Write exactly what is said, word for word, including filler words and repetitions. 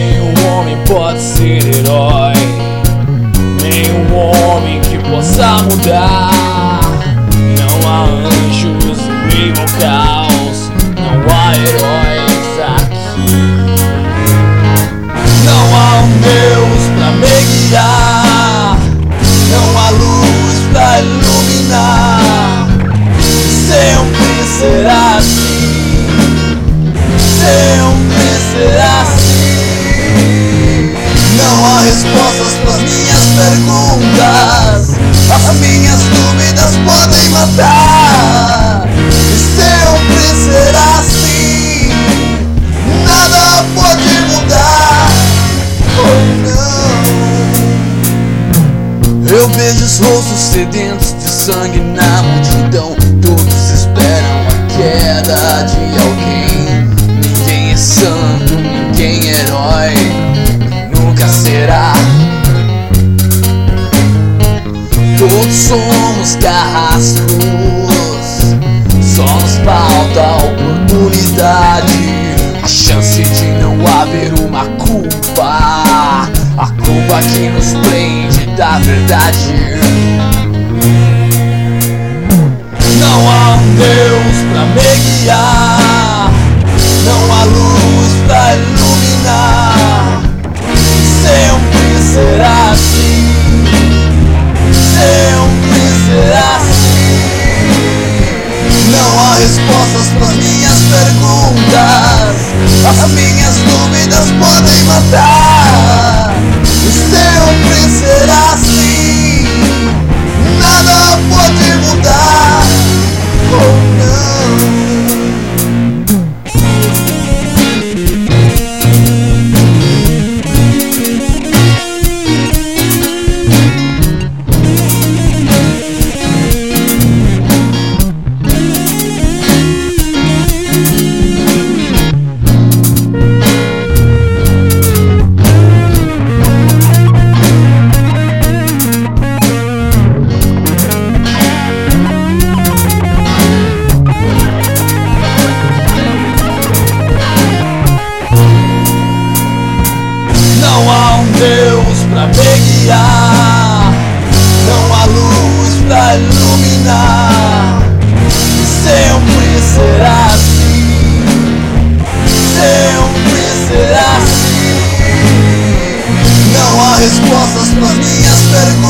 Nenhum homem pode ser herói, nenhum homem que possa mudar. Não há anjos em meio ao caos, não há heróis aqui. Não há um Deus pra me guiar, não há luz pra iluminar. Sempre será assim, sempre será assim. Não há respostas pras minhas perguntas, as minhas dúvidas podem matar. E sempre será assim, nada pode mudar. Oh não. Eu vejo os rostos sedentos de sangue na multidão, todos esperam a queda de alguém. Ninguém é santo, ninguém é herói, nunca será. Todos somos carrascos, só nos falta a oportunidade, a chance de não haver uma culpa, a culpa que nos prende da verdade. Não há um Deus pra me guiar, não há luz pra iluminar. Sempre será assim, sempre será assim. Não há respostas pras minhas perguntas, as minhas dúvidas podem matar. E sempre será assim, nada pode mudar. Oh não. Não há um Deus pra me guiar, não há luz pra iluminar. E sempre será assim, sempre será assim. Não há respostas pras minhas perguntas,